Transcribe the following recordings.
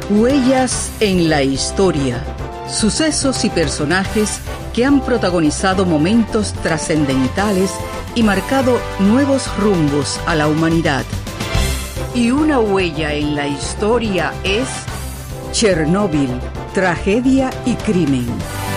Huellas en la historia. Sucesos y personajes que han protagonizado momentos trascendentales y marcado nuevos rumbos a la humanidad. Y una huella en la historia es Chernóbil, tragedia y crimen.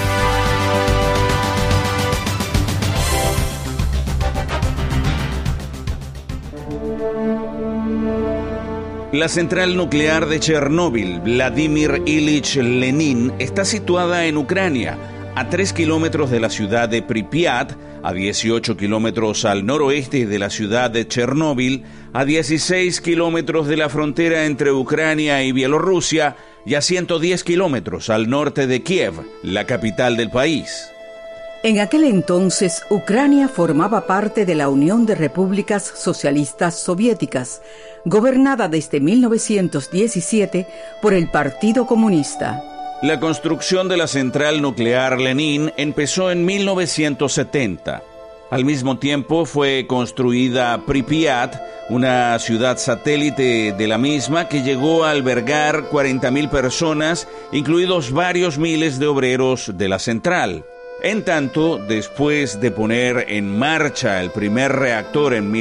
La central nuclear de Chernóbil, Vladimir Ilich Lenin, está situada en Ucrania, a 3 kilómetros de la ciudad de Pripyat, a 18 kilómetros al noroeste de la ciudad de Chernóbil, a 16 kilómetros de la frontera entre Ucrania y Bielorrusia y a 110 kilómetros al norte de Kiev, la capital del país. En aquel entonces, Ucrania formaba parte de la Unión de Repúblicas Socialistas Soviéticas, gobernada desde 1917 por el Partido Comunista. La construcción de la central nuclear Lenin empezó en 1970. Al mismo tiempo fue construida Pripyat, una ciudad satélite de la misma que llegó a albergar 40.000 personas, incluidos varios miles de obreros de la central. En tanto, después de poner en marcha el primer reactor en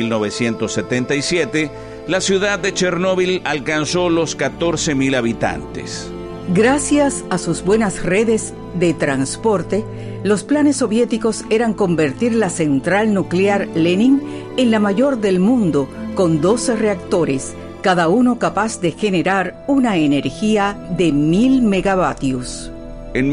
1977, la ciudad de Chernóbil alcanzó los 14.000 habitantes. Gracias a sus buenas redes de transporte, los planes soviéticos eran convertir la central nuclear Lenin en la mayor del mundo, con 12 reactores, cada uno capaz de generar una energía de 1.000 megavatios. En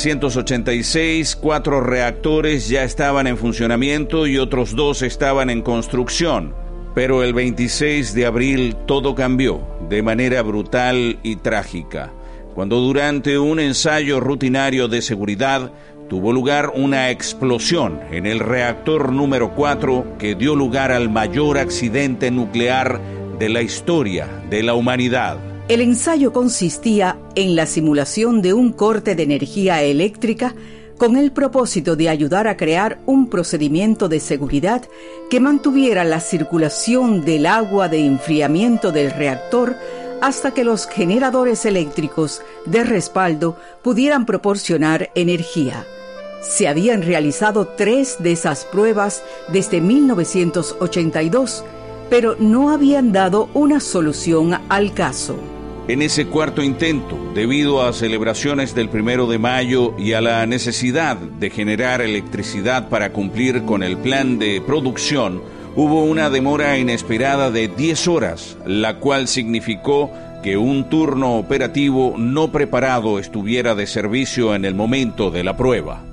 1986, 4 reactores ya estaban en funcionamiento y otros 2 estaban en construcción. Pero el 26 de abril todo cambió de manera brutal y trágica, cuando durante un ensayo rutinario de seguridad tuvo lugar una explosión en el reactor número 4 que dio lugar al mayor accidente nuclear de la historia de la humanidad. El ensayo consistía en la simulación de un corte de energía eléctrica con el propósito de ayudar a crear un procedimiento de seguridad que mantuviera la circulación del agua de enfriamiento del reactor hasta que los generadores eléctricos de respaldo pudieran proporcionar energía. Se habían realizado 3 de esas pruebas desde 1982, pero no habían dado una solución al caso. En ese cuarto intento, debido a celebraciones del 1 de mayo y a la necesidad de generar electricidad para cumplir con el plan de producción, hubo una demora inesperada de 10 horas, la cual significó que un turno operativo no preparado estuviera de servicio en el momento de la prueba.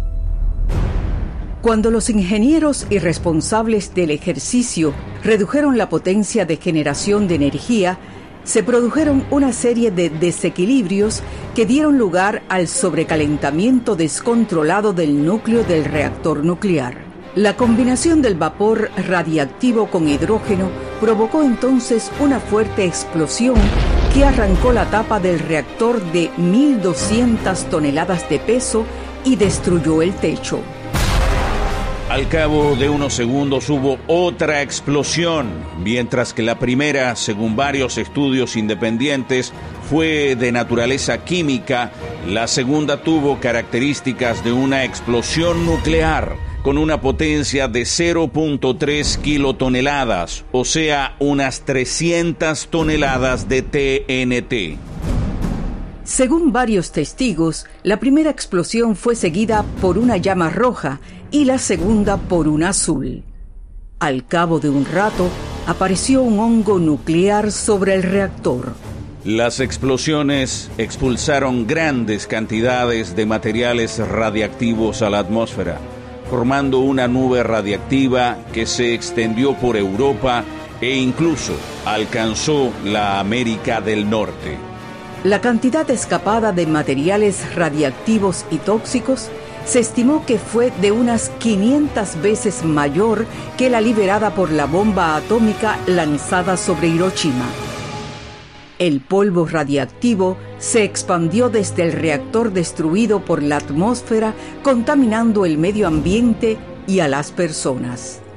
Cuando los ingenieros y responsables del ejercicio redujeron la potencia de generación de energía, se produjeron una serie de desequilibrios que dieron lugar al sobrecalentamiento descontrolado del núcleo del reactor nuclear. La combinación del vapor radiactivo con hidrógeno provocó entonces una fuerte explosión que arrancó la tapa del reactor de 1.200 toneladas de peso y destruyó el techo. Al cabo de unos segundos hubo otra explosión, mientras que la primera, según varios estudios independientes, fue de naturaleza química. La segunda tuvo características de una explosión nuclear, con una potencia de 0.3 kilotoneladas, o sea, unas 300 toneladas de TNT. Según varios testigos, la primera explosión fue seguida por una llama roja y la segunda por una azul. Al cabo de un rato, apareció un hongo nuclear sobre el reactor. Las explosiones expulsaron grandes cantidades de materiales radiactivos a la atmósfera, formando una nube radiactiva que se extendió por Europa e incluso alcanzó la América del Norte. La cantidad escapada de materiales radiactivos y tóxicos se estimó que fue de unas 500 veces mayor que la liberada por la bomba atómica lanzada sobre Hiroshima. El polvo radiactivo se expandió desde el reactor destruido por la atmósfera, contaminando el medio ambiente y a las personas.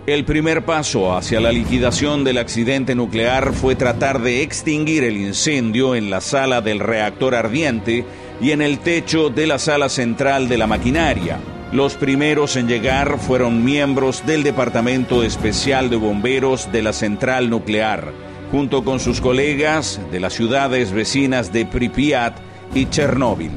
El primer paso hacia la liquidación del accidente nuclear fue tratar de extinguir el incendio en la sala del reactor ardiente y en el techo de la sala central de la maquinaria. Los primeros en llegar fueron miembros del Departamento Especial de Bomberos de la central nuclear, junto con sus colegas de las ciudades vecinas de Pripyat y Chernóbil.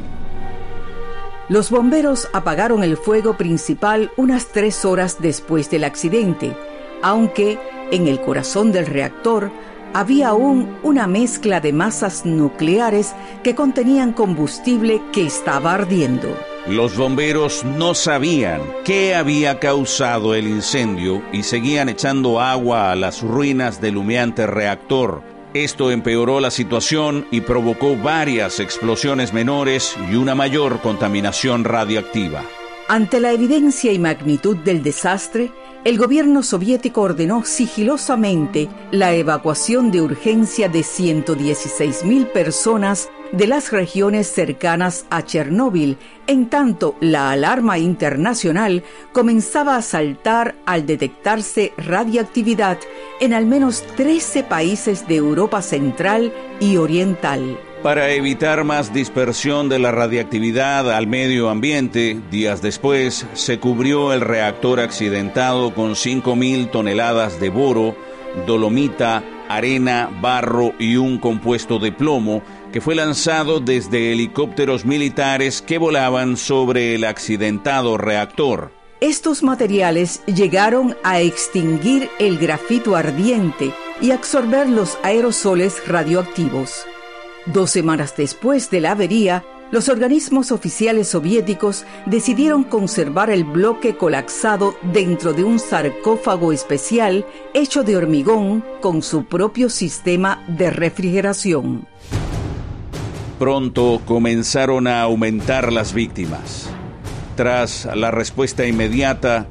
Los bomberos apagaron el fuego principal unas 3 horas después del accidente, aunque en el corazón del reactor había aún una mezcla de masas nucleares que contenían combustible que estaba ardiendo. Los bomberos no sabían qué había causado el incendio y seguían echando agua a las ruinas del humeante reactor. Esto empeoró la situación y provocó varias explosiones menores y una mayor contaminación radiactiva. Ante la evidencia y magnitud del desastre, el gobierno soviético ordenó sigilosamente la evacuación de urgencia de 116.000 personas de las regiones cercanas a Chernóbil, en tanto la alarma internacional comenzaba a saltar al detectarse radiactividad en al menos 13 países de Europa Central y Oriental. Para evitar más dispersión de la radiactividad al medio ambiente, días después se cubrió el reactor accidentado con 5.000 toneladas de boro, dolomita, arena, barro y un compuesto de plomo que fue lanzado desde helicópteros militares que volaban sobre el accidentado reactor. Estos materiales llegaron a extinguir el grafito ardiente y absorber los aerosoles radioactivos. 2 semanas después de la avería, los organismos oficiales soviéticos decidieron conservar el bloque colapsado dentro de un sarcófago especial hecho de hormigón con su propio sistema de refrigeración. Pronto comenzaron a aumentar las víctimas. Tras la respuesta inmediata,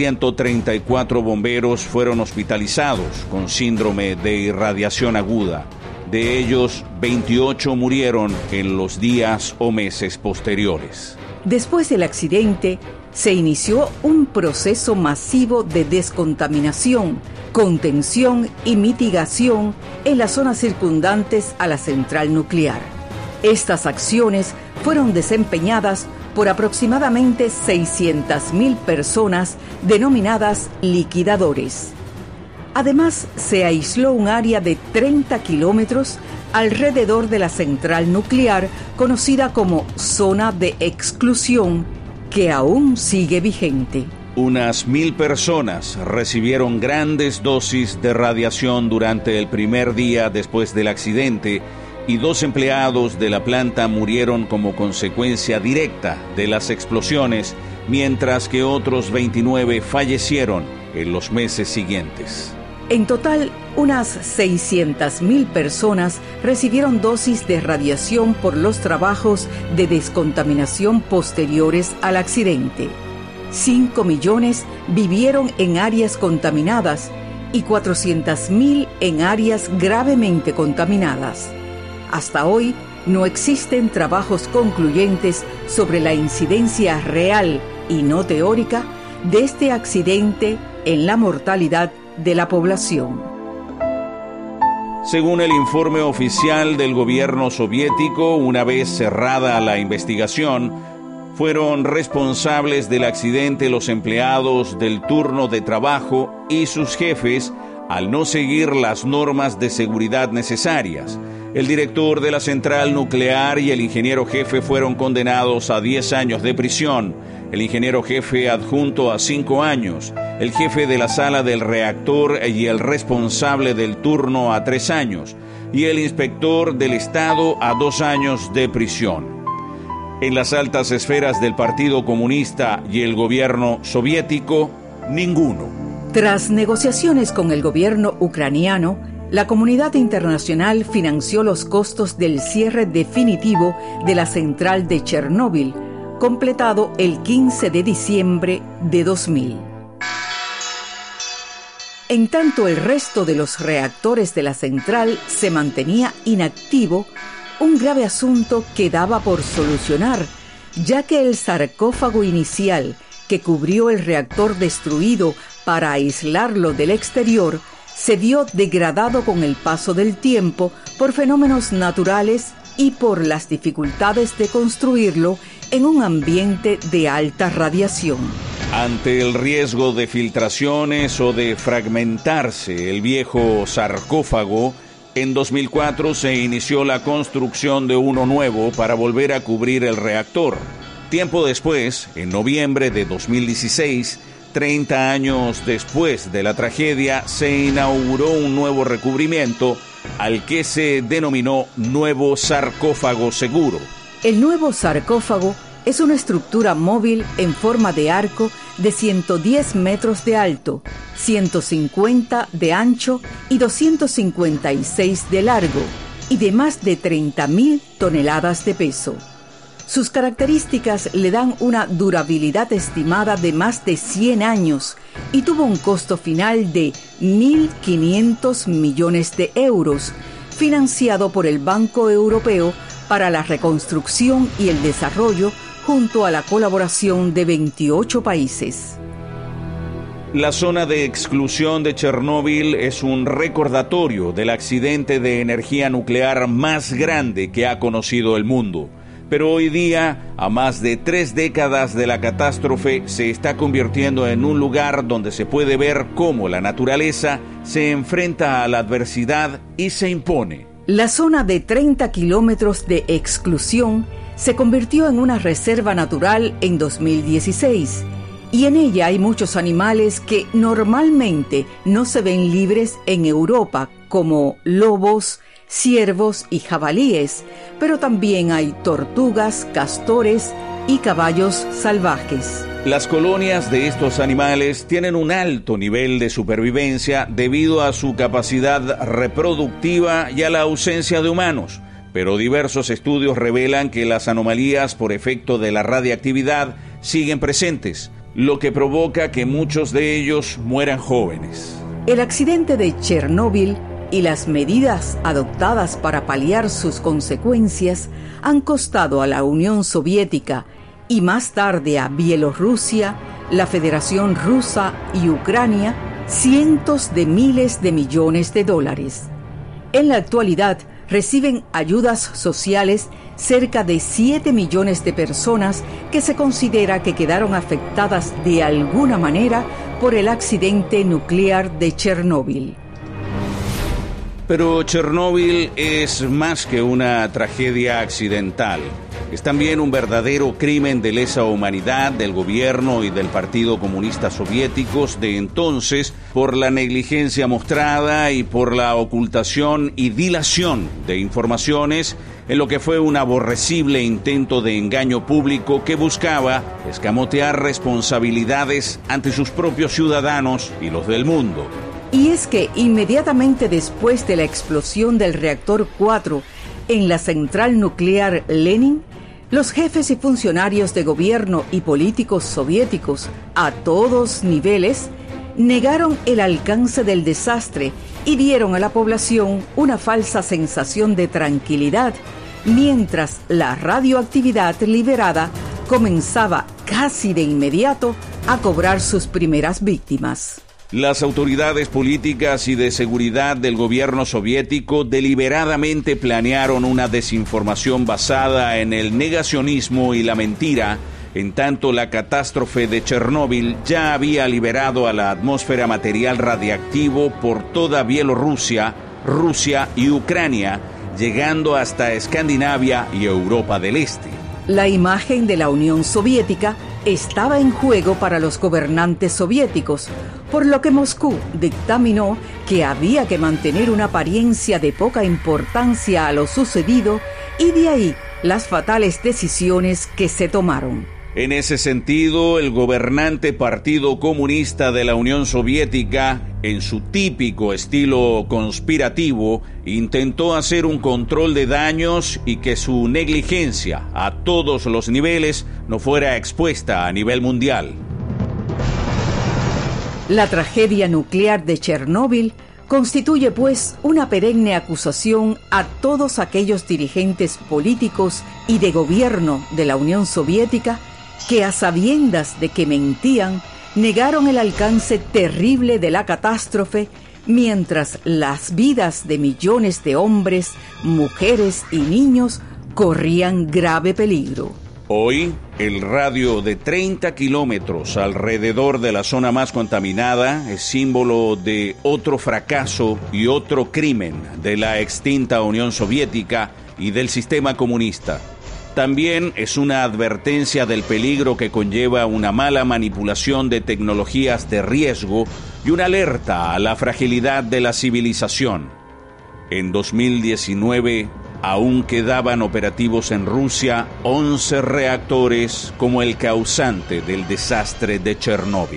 134 bomberos fueron hospitalizados con síndrome de irradiación aguda. De ellos, 28 murieron en los días o meses posteriores. Después del accidente, se inició un proceso masivo de descontaminación, contención y mitigación en las zonas circundantes a la central nuclear. Estas acciones fueron desempeñadas por aproximadamente 600.000 personas denominadas liquidadores. Además, se aisló un área de 30 kilómetros alrededor de la central nuclear, conocida como zona de exclusión, que aún sigue vigente. Unas 1.000 personas recibieron grandes dosis de radiación durante el primer día después del accidente y 2 empleados de la planta murieron como consecuencia directa de las explosiones, mientras que otros 29 fallecieron en los meses siguientes. En total, unas 600.000 personas recibieron dosis de radiación por los trabajos de descontaminación posteriores al accidente. 5 millones vivieron en áreas contaminadas y 400.000 en áreas gravemente contaminadas. Hasta hoy, no existen trabajos concluyentes sobre la incidencia real y no teórica de este accidente en la mortalidad de la población. Según el informe oficial del gobierno soviético, una vez cerrada la investigación, fueron responsables del accidente los empleados del turno de trabajo y sus jefes al no seguir las normas de seguridad necesarias. El director de la central nuclear y el ingeniero jefe fueron condenados a 10 años de prisión, el ingeniero jefe adjunto a 5 años, el jefe de la sala del reactor y el responsable del turno a 3 años, y el inspector del Estado a 2 años de prisión. En las altas esferas del Partido Comunista y el gobierno soviético, ninguno. Tras negociaciones con el gobierno ucraniano, la comunidad internacional financió los costos del cierre definitivo de la central de Chernóbil, completado el 15 de diciembre de 2000. En tanto el resto de los reactores de la central se mantenía inactivo, un grave asunto quedaba por solucionar, ya que el sarcófago inicial que cubrió el reactor destruido para aislarlo del exterior, se vio degradado con el paso del tiempo por fenómenos naturales y por las dificultades de construirlo en un ambiente de alta radiación. Ante el riesgo de filtraciones o de fragmentarse el viejo sarcófago, en 2004 se inició la construcción de uno nuevo para volver a cubrir el reactor. Tiempo después, en noviembre de 2016, 30 años después de la tragedia, se inauguró un nuevo recubrimiento al que se denominó Nuevo Sarcófago Seguro. El nuevo sarcófago es una estructura móvil en forma de arco de 110 metros de alto, 150 de ancho y 256 de largo, y de más de 30.000 toneladas de peso. Sus características le dan una durabilidad estimada de más de 100 años y tuvo un costo final de 1.500 millones de euros, financiado por el Banco Europeo para la Reconstrucción y el Desarrollo, junto a la colaboración de 28 países. La zona de exclusión de Chernóbil es un recordatorio del accidente de energía nuclear más grande que ha conocido el mundo. Pero hoy día, a más de 3 décadas de la catástrofe, se está convirtiendo en un lugar donde se puede ver cómo la naturaleza se enfrenta a la adversidad y se impone. La zona de 30 kilómetros de exclusión se convirtió en una reserva natural en 2016, y en ella hay muchos animales que normalmente no se ven libres en Europa, como lobos, ciervos y jabalíes, pero también hay tortugas, castores y caballos salvajes. Las colonias de estos animales tienen un alto nivel de supervivencia debido a su capacidad reproductiva y a la ausencia de humanos, pero diversos estudios revelan que las anomalías por efecto de la radiactividad siguen presentes, lo que provoca que muchos de ellos mueran jóvenes. El accidente de Chernóbil y las medidas adoptadas para paliar sus consecuencias han costado a la Unión Soviética y más tarde a Bielorrusia, la Federación Rusa y Ucrania cientos de miles de millones de dólares. En la actualidad reciben ayudas sociales cerca de 7 millones de personas que se considera que quedaron afectadas de alguna manera por el accidente nuclear de Chernóbil. Pero Chernóbil es más que una tragedia accidental. Es también un verdadero crimen de lesa humanidad del gobierno y del Partido Comunista Soviéticos de entonces por la negligencia mostrada y por la ocultación y dilación de informaciones en lo que fue un aborrecible intento de engaño público que buscaba escamotear responsabilidades ante sus propios ciudadanos y los del mundo. Y es que inmediatamente después de la explosión del reactor 4 en la central nuclear Lenin, los jefes y funcionarios de gobierno y políticos soviéticos a todos niveles negaron el alcance del desastre y dieron a la población una falsa sensación de tranquilidad, mientras la radioactividad liberada comenzaba casi de inmediato a cobrar sus primeras víctimas. Las autoridades políticas y de seguridad del gobierno soviético deliberadamente planearon una desinformación basada en el negacionismo y la mentira, en tanto la catástrofe de Chernóbil ya había liberado a la atmósfera material radiactivo por toda Bielorrusia, Rusia y Ucrania, llegando hasta Escandinavia y Europa del Este. La imagen de la Unión Soviética estaba en juego para los gobernantes soviéticos, por lo que Moscú dictaminó que había que mantener una apariencia de poca importancia a lo sucedido, y de ahí las fatales decisiones que se tomaron. En ese sentido, el gobernante Partido Comunista de la Unión Soviética, en su típico estilo conspirativo, intentó hacer un control de daños y que su negligencia a todos los niveles no fuera expuesta a nivel mundial. La tragedia nuclear de Chernóbil constituye, pues, una perenne acusación a todos aquellos dirigentes políticos y de gobierno de la Unión Soviética que, a sabiendas de que mentían, negaron el alcance terrible de la catástrofe, mientras las vidas de millones de hombres, mujeres y niños corrían grave peligro. Hoy, el radio de 30 kilómetros alrededor de la zona más contaminada es símbolo de otro fracaso y otro crimen de la extinta Unión Soviética y del sistema comunista. También es una advertencia del peligro que conlleva una mala manipulación de tecnologías de riesgo y una alerta a la fragilidad de la civilización. En 2019, aún quedaban operativos en Rusia 11 reactores como el causante del desastre de Chernóbil.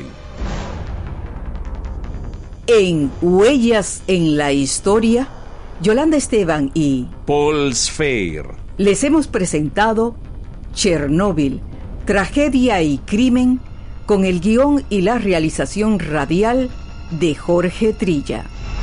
En Huellas en la Historia, Yolanda Esteban y Paul Sfeir les hemos presentado Chernóbil, tragedia y crimen, con el guión y la realización radial de Jorge Trilla.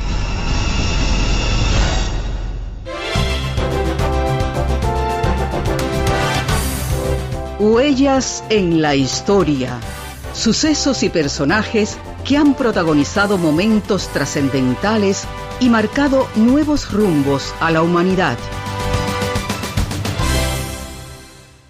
Huellas en la Historia. Sucesos y personajes que han protagonizado momentos trascendentales y marcado nuevos rumbos a la humanidad.